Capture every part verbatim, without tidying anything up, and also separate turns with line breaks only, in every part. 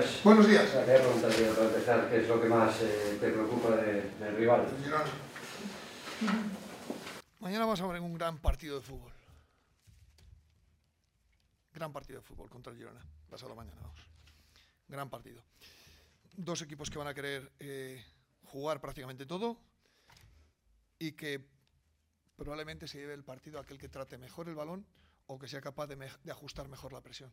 días.
Buenos días.
Quería preguntarte para empezar, ¿qué es lo que más eh, te preocupa de, del rival?
Mañana vamos a ver un gran partido de fútbol. Gran partido de fútbol contra el Girona. Pasado mañana, vamos. Gran partido. Dos equipos que van a querer eh, jugar prácticamente todo y que probablemente se lleve el partido aquel que trate mejor el balón o que sea capaz de, me de ajustar mejor la presión.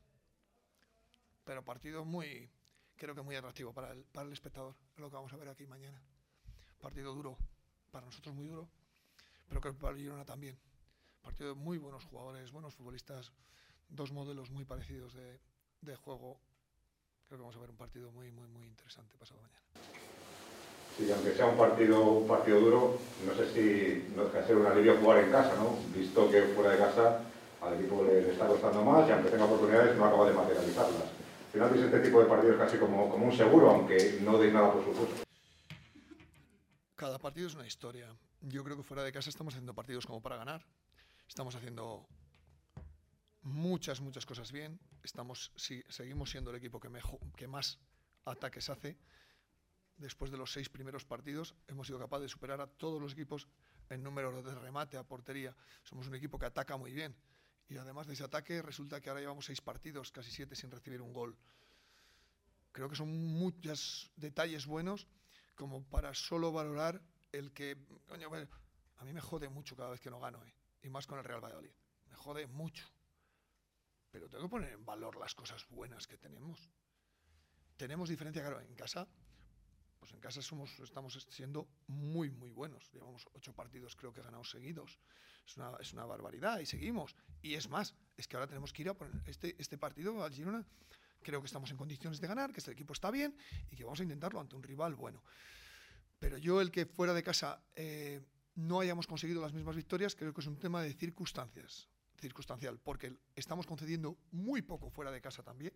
Pero partido muy, creo que muy atractivo para el, para el espectador. Es lo que vamos a ver aquí mañana. Partido duro, para nosotros muy duro, pero creo que para el Girona también. Partido de muy buenos jugadores, buenos futbolistas, dos modelos muy parecidos de, de juego. Creo que vamos a ver un partido muy, muy, muy interesante pasado mañana.
Sí, aunque sea un partido, un partido duro, no sé si no deja de ser un alivio jugar en casa, ¿no? Visto que fuera de casa al equipo le, le está costando más y aunque tenga oportunidades no acaba de materializarlas. Al final es este tipo de partidos casi como, como un seguro, aunque no deis nada por supuesto.
Cada partido es una historia. Yo creo que fuera de casa estamos haciendo partidos como para ganar. Estamos haciendo muchas, muchas cosas bien. Estamos, sí, seguimos siendo el equipo que, mejor, que más ataques hace. Después de los seis primeros partidos hemos sido capaces de superar a todos los equipos en número de remate a portería. Somos un equipo que ataca muy bien. Y además de ese ataque resulta que ahora llevamos seis partidos, casi siete, sin recibir un gol. Creo que son muchos detalles buenos como para solo valorar el que... Coño, bueno, a mí me jode mucho cada vez que no gano, ¿eh? Y más con el Real Valladolid. Me jode mucho. Pero tengo que poner en valor las cosas buenas que tenemos. Tenemos diferencia, claro, en casa. Pues en casa somos, estamos siendo muy, muy buenos. Llevamos ocho partidos, creo que ganados seguidos. Es una, es una barbaridad y seguimos. Y es más, es que ahora tenemos que ir a poner este, este partido al Girona. Creo que estamos en condiciones de ganar, que este equipo está bien y que vamos a intentarlo ante un rival bueno. Pero yo el que fuera de casa eh, no hayamos conseguido las mismas victorias, creo que es un tema de circunstancias. Circunstancial, porque estamos concediendo muy poco fuera de casa también.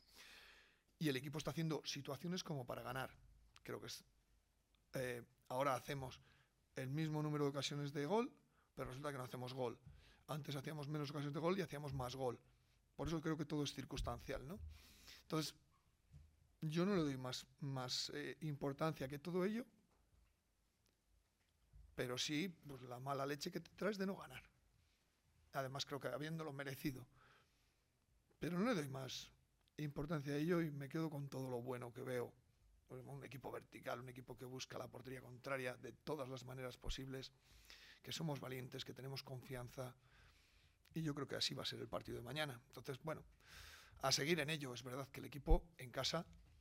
Y el equipo está haciendo situaciones como para ganar. Creo que es, eh, ahora hacemos el mismo número de ocasiones de gol, pero resulta que no hacemos gol. Antes hacíamos menos ocasiones de gol y hacíamos más gol. Por eso creo que todo es circunstancial, ¿no? Entonces, yo no le doy más, más eh, importancia que todo ello, pero sí pues, la mala leche que te traes de no ganar. Además, creo que habiéndolo merecido. Pero no le doy más importancia a ello y me quedo con todo lo bueno que veo. Un equipo vertical, un equipo que busca la portería contraria de todas las maneras posibles, que somos valientes, que tenemos confianza y yo creo que así va a ser el partido de mañana. Entonces, bueno, a seguir en ello. Es verdad que el equipo en casa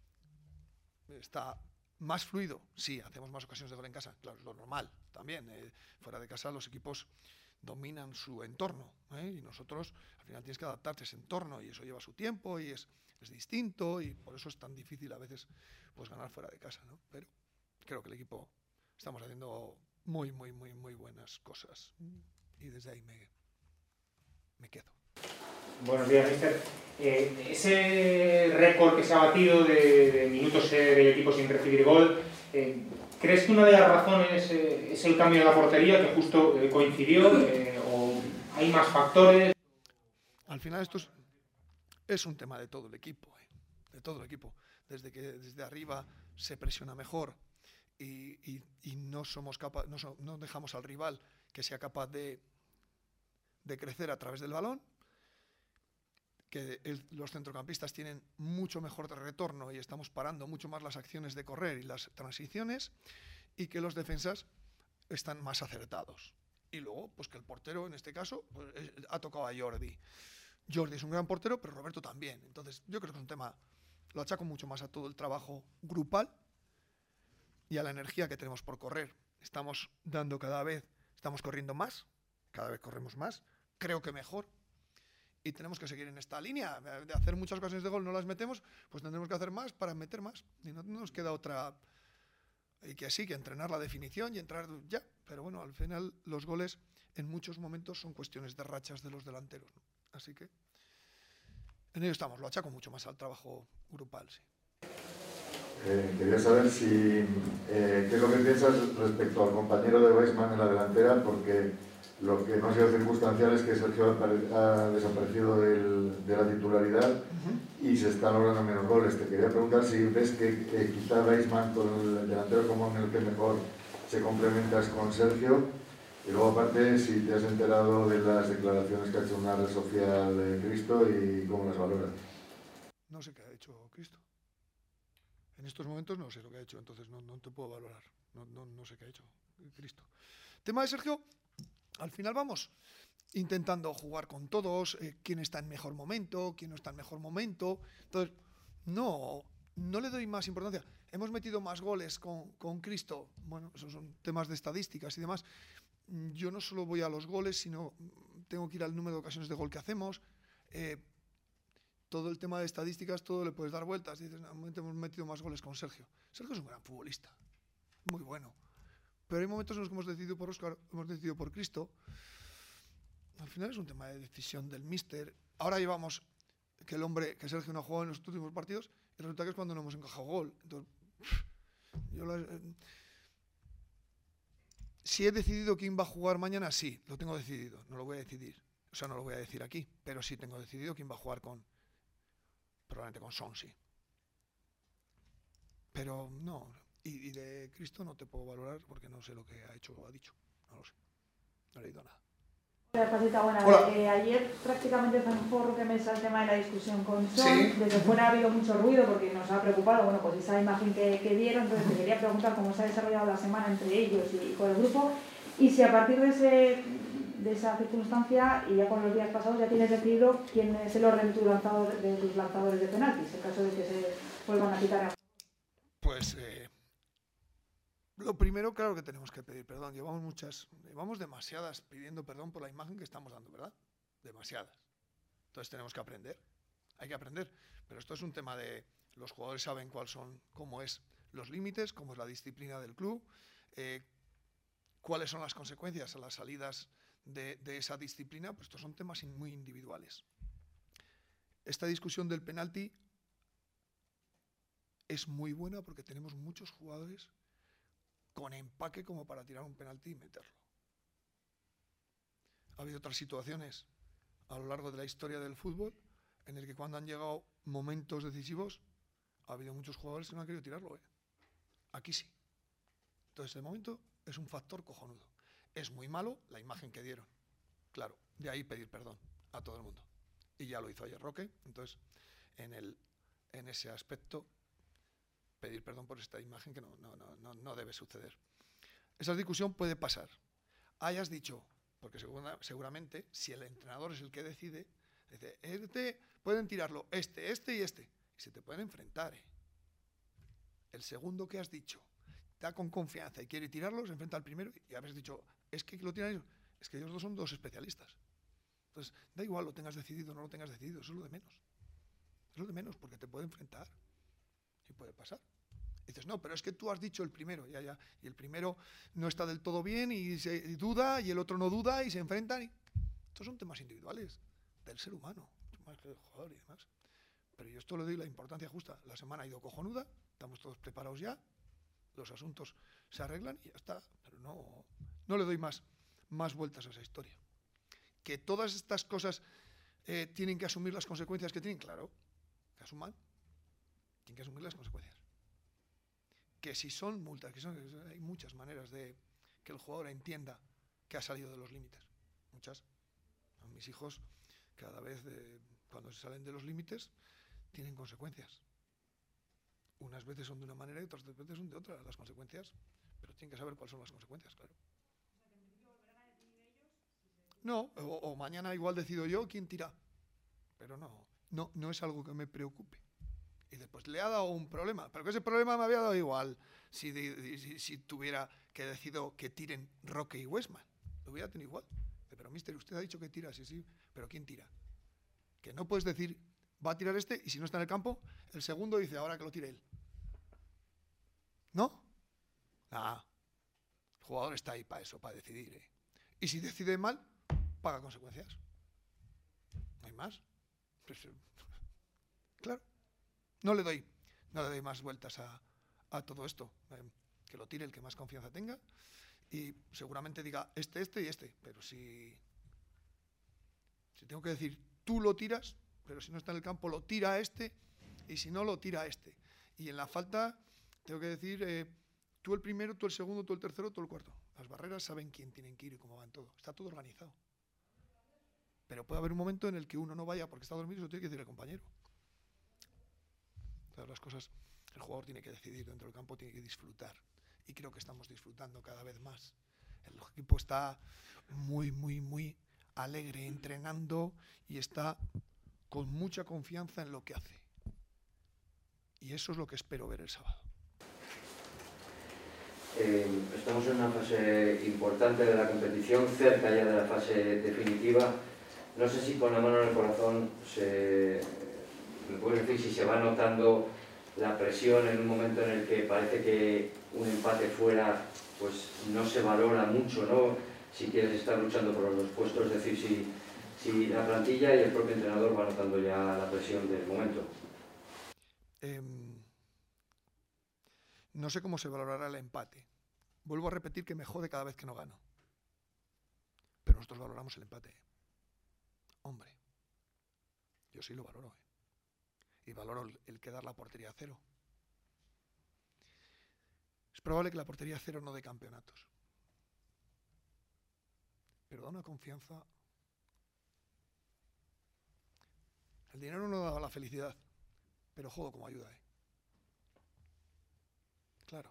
está más fluido. Sí, hacemos más ocasiones de gol en casa, claro, es lo normal también. Eh, fuera de casa los equipos dominan su entorno, ¿eh? Y nosotros al final tienes que adaptarte a ese entorno y eso lleva su tiempo y es, es distinto y por eso es tan difícil a veces pues ganar fuera de casa, ¿no? Pero creo que el equipo estamos haciendo muy, muy, muy, muy buenas cosas y desde ahí me, me quedo.
Buenos días, mister. Eh, ese récord que se ha batido de, de minutos eh, del equipo sin recibir gol, eh, ¿crees que una de las razones eh, es el cambio de la portería que justo eh, coincidió eh, o hay más factores?
Al final esto es, es un tema de todo el equipo, eh, de todo el equipo. Desde que desde arriba se presiona mejor y, y, y no somos capaz, no, so, no dejamos al rival que sea capaz de, de crecer a través del balón, que el, los centrocampistas tienen mucho mejor retorno y estamos parando mucho más las acciones de correr y las transiciones y que los defensas están más acertados. Y luego, pues que el portero, en este caso, pues, ha tocado a Jordi. Jordi es un gran portero, pero Roberto también. Entonces, yo creo que es un tema, lo achaco mucho más a todo el trabajo grupal y a la energía que tenemos por correr. Estamos dando cada vez, estamos corriendo más, cada vez corremos más, creo que mejor. Y tenemos que seguir en esta línea, de hacer muchas ocasiones de gol, no las metemos, pues tendremos que hacer más para meter más. Y no, no nos queda otra, y que sí, que entrenar la definición y entrar ya. Pero bueno, al final los goles en muchos momentos son cuestiones de rachas de los delanteros, ¿no? Así que en ello estamos, lo achaco mucho más al trabajo grupal, sí.
Eh, quería saber si eh, qué es lo que piensas respecto al compañero de Weissman en la delantera, porque lo que no ha sido circunstancial es que Sergio ha desaparecido del, de la titularidad uh-huh. y se están logrando menos goles. Te quería preguntar si ves que, que quizá Weissman con el delantero común en el que mejor se complementa es con Sergio, y luego aparte si te has enterado de las declaraciones que ha hecho una red social de Cristo y cómo las valoras.
No sé qué ha hecho Cristo. En estos momentos no sé lo que ha hecho, entonces no, no te puedo valorar. No, no, no sé qué ha hecho Cristo. Tema de Sergio, al final vamos intentando jugar con todos, eh, quién está en mejor momento, quién no está en mejor momento. Entonces, no, no le doy más importancia. Hemos metido más goles con, con Cristo. Bueno, esos son temas de estadísticas y demás. Yo no solo voy a los goles, sino tengo que ir al número de ocasiones de gol que hacemos. Eh, todo el tema de estadísticas, todo le puedes dar vueltas. Dices, no, hemos metido más goles con Sergio. Sergio es un gran futbolista, muy bueno. Pero hay momentos en los que hemos decidido por Óscar, hemos decidido por Cristo. Al final es un tema de decisión del míster. Ahora llevamos que el hombre, que Sergio no ha jugado en los últimos partidos, y resulta que es cuando no hemos encajado gol. Entonces, yo la, eh, si he decidido quién va a jugar mañana, sí, lo tengo decidido. No lo voy a decidir. O sea, no lo voy a decir aquí, pero sí tengo decidido quién va a jugar con, probablemente con Son, sí. Pero no, y, y de Cristo no te puedo valorar porque no sé lo que ha hecho o ha dicho. No lo sé. No he leído nada.
Hola, Pacita, buenas. Eh, ayer prácticamente zanjó Roque Mesa el tema de la discusión con Son.
Sí.
Desde fuera ha habido mucho ruido porque nos ha preocupado, bueno, pues esa imagen que, que dieron. Entonces te quería preguntar cómo se ha desarrollado la semana entre ellos y, y con el grupo, y si a partir de, ese, de esa circunstancia y ya con los días pasados ya tienes decidido quién es el orden de tus lanzadores de, tus lanzadores de penaltis, en caso de que se vuelvan a quitar.
Pues eh, lo primero, claro que tenemos que pedir perdón. Llevamos muchas, llevamos demasiadas pidiendo perdón por la imagen que estamos dando, ¿verdad? Demasiadas. Entonces tenemos que aprender. Hay que aprender. Pero esto es un tema de los jugadores saben cuáles son, cómo es los límites, cómo es la disciplina del club, eh, cuáles son las consecuencias a las salidas de, de esa disciplina. Pues estos son temas muy individuales. Esta discusión del penalti es muy buena porque tenemos muchos jugadores con empaque como para tirar un penalti y meterlo. Ha habido otras situaciones a lo largo de la historia del fútbol en el que cuando han llegado momentos decisivos ha habido muchos jugadores que no han querido tirarlo, ¿eh? Aquí sí. Entonces el momento es un factor cojonudo. Es muy malo la imagen que dieron. Claro, de ahí pedir perdón a todo el mundo. Y ya lo hizo ayer Roque. Entonces, en, el, en ese aspecto, pedir perdón por esta imagen que no, no, no, no debe suceder. Esa discusión puede pasar. Hayas dicho, porque segura, seguramente, si el entrenador es el que decide, dice, este pueden tirarlo, este, este y este. Y se te pueden enfrentar, ¿eh? El segundo que has dicho da con confianza y quiere tirarlo, se enfrenta al primero y habéis dicho, es que lo tiran ellos. Es que ellos dos son dos especialistas. Entonces, da igual lo tengas decidido o no lo tengas decidido, eso es lo de menos. Es lo de menos, porque te puede enfrentar y puede pasar. Y dices, no, pero es que tú has dicho el primero, ya, ya, y el primero no está del todo bien y, se, y duda, y el otro no duda y se enfrentan. Y... Estos son temas individuales del ser humano, más que del jugador y demás. Pero yo esto le doy la importancia justa. La semana ha ido cojonuda, estamos todos preparados ya, los asuntos se arreglan y ya está. Pero no, no le doy más, más vueltas a esa historia. Que todas estas cosas eh, tienen que asumir las consecuencias que tienen, claro, que asuman, tienen que asumir las consecuencias. Que si son multas, que son, hay muchas maneras de que el jugador entienda que ha salido de los límites. Muchas. A mis hijos, cada vez de, cuando se salen de los límites, tienen consecuencias. Unas veces son de una manera y otras veces son de otra las consecuencias, pero tienen que saber cuáles son las consecuencias, claro. No, o, o mañana igual decido yo quién tira, pero no, no, no es algo que me preocupe. Y después le ha dado un problema, pero que ese problema me había dado igual si, de, si, si tuviera que decido que tiren Roque y Weissman. Lo hubiera tenido igual. Pero, mister, usted ha dicho que tira, sí, sí, pero ¿quién tira? Que no puedes decir, va a tirar este, y si no está en el campo, el segundo dice, ahora que lo tire él. ¿No? Ah, el jugador está ahí para eso, para decidir, ¿eh? Y si decide mal, paga consecuencias. No hay más. Pues, claro. No le doy, no le doy más vueltas a, a todo esto. Eh, que lo tire el que más confianza tenga y seguramente diga este, este y este. Pero si, si tengo que decir, tú lo tiras, pero si no está en el campo, lo tira a este y si no, lo tira a este. Y en la falta, tengo que decir, eh, tú el primero, tú el segundo, tú el tercero, tú el cuarto. Las barreras saben quién tienen que ir y cómo van todo. Está todo organizado. Pero puede haber un momento en el que uno no vaya porque está dormido y eso tiene que decir el compañero. Todas las cosas, el jugador tiene que decidir dentro del campo, tiene que disfrutar. Y creo que estamos disfrutando cada vez más. El equipo está muy, muy, muy alegre entrenando y está con mucha confianza en lo que hace. Y eso es lo que espero ver el sábado.
Eh, estamos en una fase importante de la competición, cerca ya de la fase definitiva. No sé si con la mano en el corazón se, me puedes decir si se va notando la presión en un momento en el que parece que un empate fuera pues no se valora mucho, ¿no? Si quieres estar luchando por los dos puestos, es decir, si, si la plantilla y el propio entrenador va notando ya la presión del momento.
Eh, no sé cómo se valorará el empate. Vuelvo a repetir que me jode cada vez que no gano. Pero nosotros valoramos el empate. Hombre, yo sí lo valoro. ¿eh? Y valoro el, el quedar la portería a cero. Es probable que la portería a cero no dé campeonatos. Pero da una confianza. El dinero no da la felicidad, pero jodo como ayuda. ¿eh? Claro.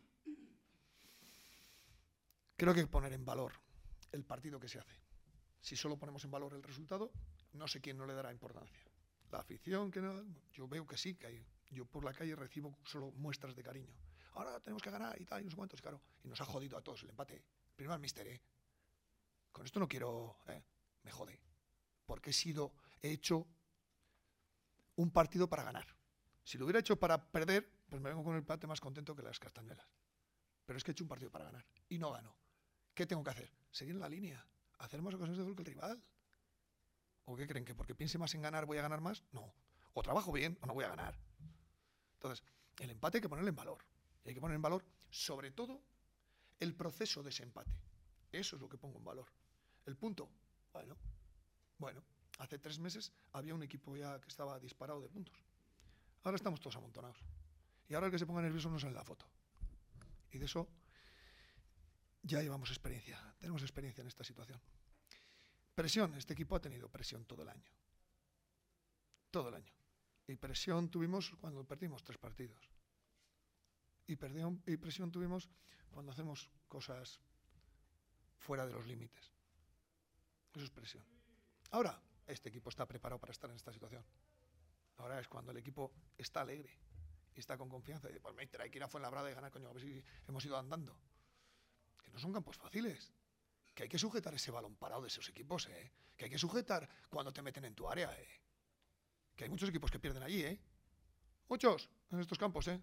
Creo que hay que poner en valor el partido que se hace. Si solo ponemos en valor el resultado, no sé quién no le dará importancia. La afición, que no, yo veo que sí, que hay, yo por la calle recibo solo muestras de cariño. Ahora tenemos que ganar y tal, y no sé cuántos, claro. Y nos ha jodido a todos el empate. Primero al míster, ¿eh? Con esto no quiero, ¿eh? Me jode. Porque he sido, he hecho un partido para ganar. Si lo hubiera hecho para perder, pues me vengo con el empate más contento que las castañuelas. Pero es que he hecho un partido para ganar y no gano. ¿Qué tengo que hacer? Seguir en la línea. Hacer más ocasiones de gol que el rival. ¿O qué creen? ¿Que porque piense más en ganar voy a ganar más? No. O trabajo bien o no voy a ganar. Entonces, el empate hay que ponerlo en valor. Y hay que poner en valor, sobre todo, el proceso de ese empate. Eso es lo que pongo en valor. El punto, bueno, bueno, hace tres meses había un equipo ya que estaba disparado de puntos. Ahora estamos todos amontonados. Y ahora el que se ponga nervioso no sale en la foto. Y de eso ya llevamos experiencia. Tenemos experiencia en esta situación. Presión. Este equipo ha tenido presión todo el año. Todo el año. Y presión tuvimos cuando perdimos tres partidos. Y, perdió, y presión tuvimos cuando hacemos cosas fuera de los límites. Eso es presión. Ahora, este equipo está preparado para estar en esta situación. Ahora es cuando el equipo está alegre y está con confianza. Y dice, pues mira, hay que ir a Fuenlabrada y ganar, coño, a ver si hemos ido andando. Que no son campos fáciles. Que hay que sujetar ese balón parado de esos equipos, ¿eh? Que hay que sujetar cuando te meten en tu área, ¿eh? Que hay muchos equipos que pierden allí, ¿eh? Muchos en estos campos, ¿eh?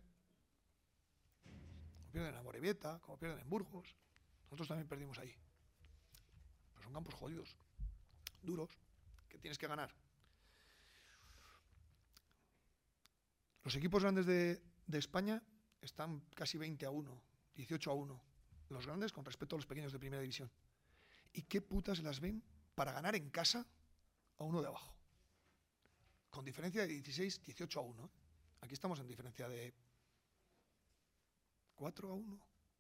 Como pierden en Amorebieta, como pierden en Burgos. Nosotros también perdimos ahí. Pero son campos jodidos, duros, que tienes que ganar. Los equipos grandes de, de España están casi veinte a uno, dieciocho a uno. Los grandes con respecto a los pequeños de primera división. ¿Y qué putas las ven para ganar en casa a uno de abajo? Con diferencia de dieciséis, dieciocho a uno. ¿eh? Aquí estamos en diferencia de cuatro a uno.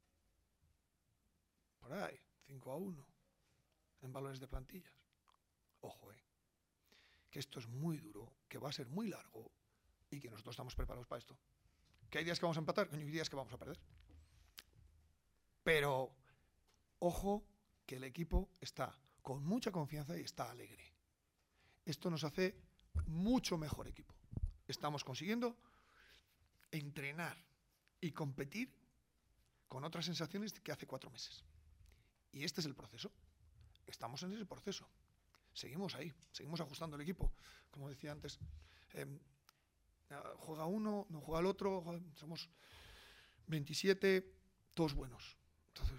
Por ahí, cinco a uno. En valores de plantillas. Ojo, eh. Que esto es muy duro, que va a ser muy largo y que nosotros estamos preparados para esto. ¿Que hay días que vamos a empatar? Coño, hay días que vamos a perder. Pero, ojo, que el equipo está con mucha confianza y está alegre. Esto nos hace mucho mejor equipo. Estamos consiguiendo entrenar y competir con otras sensaciones que hace cuatro meses. Y este es el proceso. Estamos en ese proceso. Seguimos ahí, seguimos ajustando el equipo. Como decía antes, eh, juega uno, no juega el otro, somos veintisiete, todos buenos. Entonces,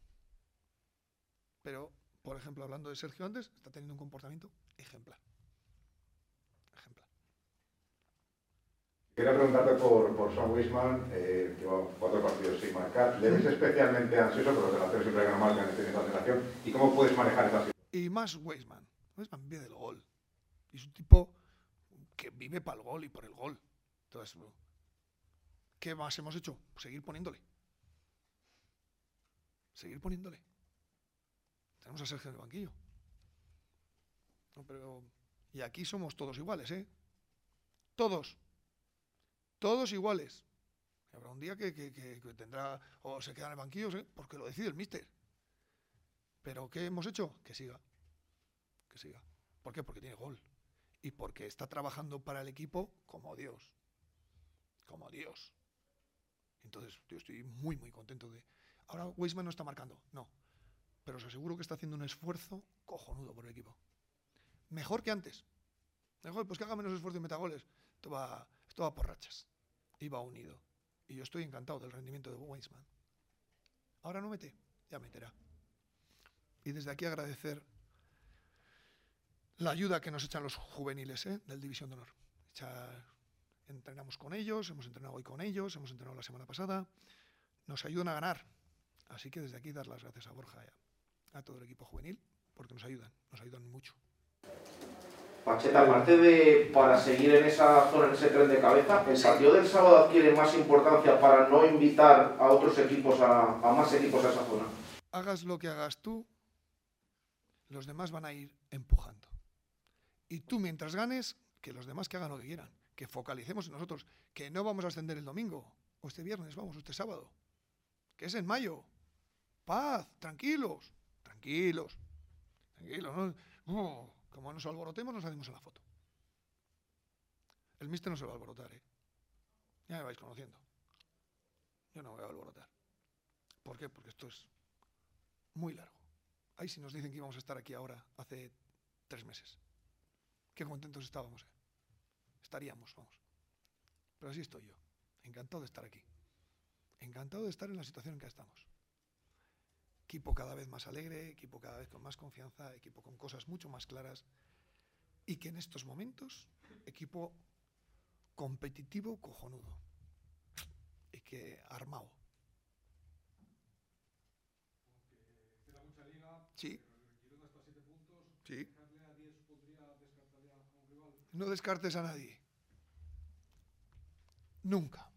pero, por ejemplo, hablando de Sergio antes, está teniendo un comportamiento ejemplar. Ejemplar.
Quería preguntarte por, por Son Weisman, eh, que lleva cuatro partidos sin marcar. ¿Le ves especialmente ansioso, pero los delanteros siempre que no marcan, tienes esa sensación? ¿Y cómo puedes manejar esa situación?
Y más Weisman. Weisman vive del gol. Y es un tipo que vive para el gol y por el gol. Entonces, ¿qué más hemos hecho? Seguir poniéndole. Seguir poniéndole. Tenemos a Sergio en el banquillo. No, pero... Y aquí somos todos iguales, ¿eh? Todos. Todos iguales. Habrá un día que, que, que, que tendrá... O se queda en el banquillo, ¿eh? Porque lo decide el míster. ¿Pero qué hemos hecho? Que siga. Que siga. ¿Por qué? Porque tiene gol. Y porque está trabajando para el equipo como Dios. Como Dios. Entonces, yo estoy muy, muy contento de... Ahora Weisman no está marcando, no. Pero os aseguro que está haciendo un esfuerzo cojonudo por el equipo. Mejor que antes. Mejor, pues que haga menos esfuerzo y meta goles. Esto va, esto va por rachas. Y va unido. Y yo estoy encantado del rendimiento de Weisman. Ahora no mete, ya meterá. Y desde aquí agradecer la ayuda que nos echan los juveniles, ¿eh? Del División de Honor. Echar, entrenamos con ellos, hemos entrenado hoy con ellos, hemos entrenado la semana pasada. Nos ayudan a ganar. Así que desde aquí dar las gracias a Borja y a, a todo el equipo juvenil, porque nos ayudan, nos ayudan mucho.
Pacheta, aparte de para seguir en esa zona, en ese tren de cabeza, ¿el partido del sábado adquiere más importancia para no invitar a otros equipos, a, a más equipos a esa zona?
Hagas lo que hagas tú, los demás van a ir empujando. Y tú mientras ganes, que los demás que hagan lo que quieran, que focalicemos en nosotros, que no vamos a ascender el domingo, o este viernes, vamos, o este sábado, que es en mayo. Paz, tranquilos, tranquilos, tranquilos, ¿no? Oh, como nos alborotemos, nos salimos en la foto. El míster no se va a alborotar, ¿eh? Ya me vais conociendo. Yo no me voy a alborotar. ¿Por qué? Porque esto es muy largo. Ahí sí nos dicen que íbamos a estar aquí ahora, hace tres meses. Qué contentos estábamos, ¿eh? Estaríamos, vamos. Pero así estoy yo, encantado de estar aquí. Encantado de estar en la situación en que estamos. Equipo cada vez más alegre, equipo cada vez con más confianza, equipo con cosas mucho más claras y que en estos momentos, equipo competitivo cojonudo y que armado. Sí. Sí. No descartes a nadie. Nunca.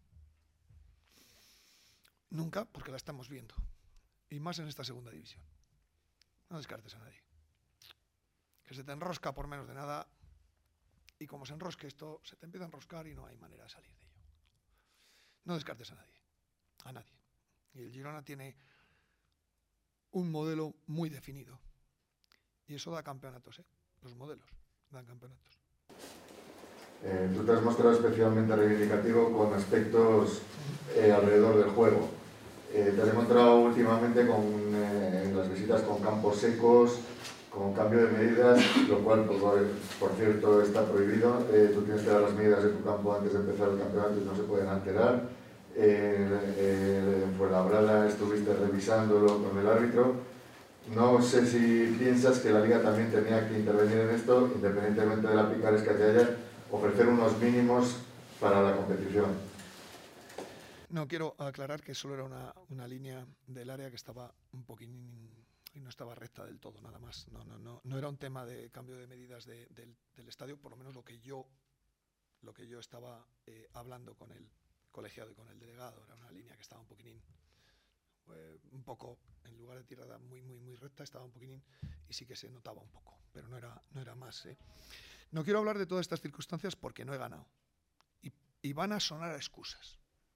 Nunca, porque la estamos viendo. Y más en esta segunda división. No descartes a nadie. Que se te enrosca por menos de nada. Y como se enrosque esto, se te empieza a enroscar y no hay manera de salir de ello. No descartes a nadie. A nadie. Y el Girona tiene un modelo muy definido. Y eso da campeonatos, ¿eh? Los modelos dan campeonatos.
Eh, tú te has mostrado especialmente reivindicativo con aspectos eh, alrededor del juego. Eh, te has encontrado últimamente con eh, en las visitas con campos secos, con cambio de medidas, lo cual, por, por cierto, está prohibido. Eh, tú tienes que dar las medidas de tu campo antes de empezar el campeonato y no se pueden alterar. Eh, eh, en Fuenlabrada estuviste revisándolo con el árbitro. No sé si piensas que la Liga también tenía que intervenir en esto, independientemente de la picaresca que haya, ofrecer unos mínimos para la competición.
No, quiero aclarar que solo era una, una línea del área que estaba un poquín y no estaba recta del todo, nada más. No, no, no, no era un tema de cambio de medidas de, del, del estadio, por lo menos lo que yo, lo que yo estaba eh, hablando con el colegiado y con el delegado. Era una línea que estaba un poquitín, eh, un poco, en lugar de tirada muy, muy, muy recta, estaba un poquitín y sí que se notaba un poco, pero no era, no era más. ¿eh? No quiero hablar de todas estas circunstancias porque no he ganado y, y van a sonar a excusas.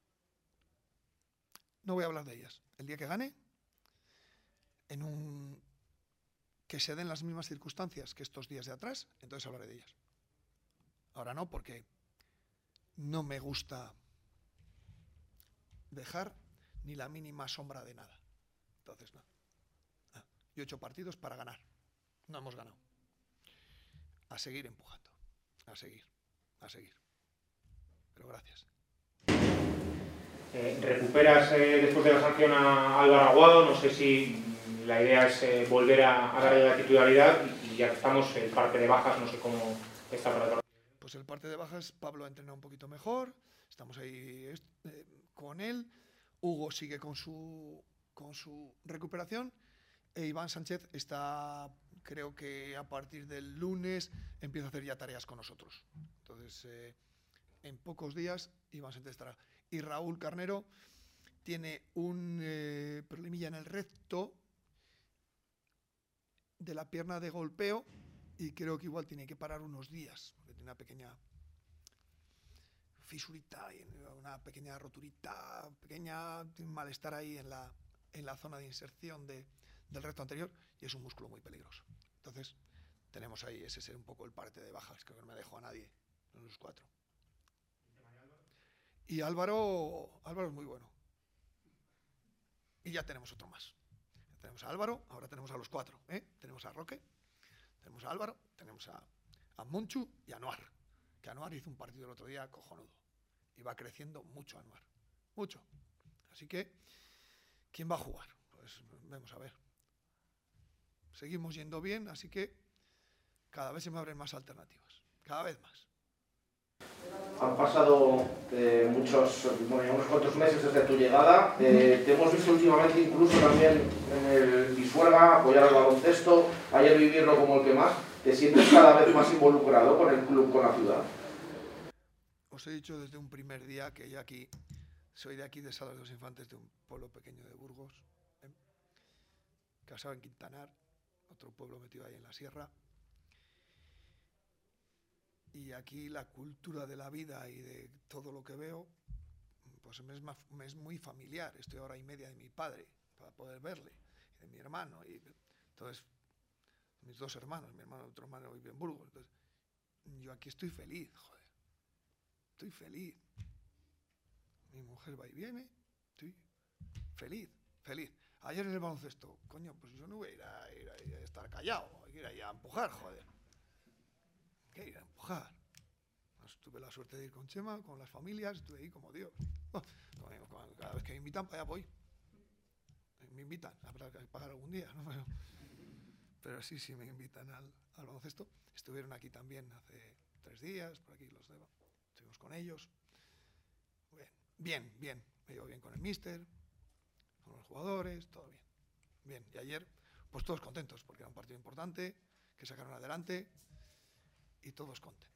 No voy a hablar de ellas. El día que gane, en un que se den las mismas circunstancias que estos días de atrás, entonces hablaré de ellas. Ahora no, porque no me gusta dejar ni la mínima sombra de nada. Entonces, no. no. Yo he hecho partidos para ganar. No hemos ganado. A seguir empujando. A seguir. A seguir. Pero gracias.
Eh, recuperas eh, después de la sanción a Álvaro Aguado, no sé si la idea es eh, volver a, a darle la titularidad y, y ya que estamos, el parte de bajas, no sé cómo está para el partido.
Pues el parte de bajas, Pablo ha entrenado un poquito mejor, estamos ahí eh, con él, Hugo sigue con su, con su recuperación e Iván Sánchez está, creo que a partir del lunes, empieza a hacer ya tareas con nosotros. Entonces, eh, en pocos días Iván Sánchez estará. Y Raúl Carnero tiene un eh, problemilla en el recto de la pierna de golpeo y creo que igual tiene que parar unos días, porque tiene una pequeña fisurita, una pequeña roturita, pequeña malestar ahí en la, en la zona de inserción de, del recto anterior y es un músculo muy peligroso. Entonces, tenemos ahí ese ser un poco el parte de bajas, que no me dejo a nadie en los cuatro. Y Álvaro, Álvaro es muy bueno. Y ya tenemos otro más. Ya tenemos a Álvaro, ahora tenemos a los cuatro. ¿eh? Tenemos a Roque, tenemos a Álvaro, tenemos a, a Monchu y a Anuar. Que Anuar hizo un partido el otro día cojonudo. Y va creciendo mucho Anuar. Mucho. Así que, ¿quién va a jugar? Pues vamos a ver. Seguimos yendo bien, así que cada vez se me abren más alternativas. Cada vez más.
Han pasado eh, muchos, bueno, unos cuantos meses desde tu llegada. Eh, te hemos visto últimamente incluso también en el Pisuerga apoyar al baloncesto, ayer vivirlo como el que más. ¿Te sientes cada vez más involucrado con el club, con la ciudad?
Os he dicho desde un primer día que yo aquí, soy de aquí de Salas de los Infantes, de un pueblo pequeño de Burgos, ¿eh? casado en Quintanar, otro pueblo metido ahí en la sierra. Y aquí la cultura de la vida y de todo lo que veo, pues me es, más, me es muy familiar. Estoy a hora y media de mi padre para poder verle, y de mi hermano. Y entonces, mis dos hermanos, mi hermano, otro hermano vive en Burgos. Entonces, yo aquí estoy feliz, joder. Estoy feliz. Mi mujer va y viene, estoy feliz, feliz. Ayer en el baloncesto, coño, pues yo no voy a ir a, ir a, ir a estar callado, hay que ir ahí a empujar, joder. ¿Qué ir a empujar? Pues tuve la suerte de ir con Chema, con las familias, estuve ahí como Dios. Cada vez que me invitan para allá voy. Me invitan, habrá que pagar algún día, ¿no? Pero, pero sí, sí me invitan al, al baloncesto. Estuvieron aquí también hace tres días, por aquí los de... Estuvimos con ellos. Bien, bien, bien. Me llevo bien con el míster, con los jugadores, todo bien. Bien, y ayer, pues todos contentos, porque era un partido importante, que sacaron adelante, y todos contentos.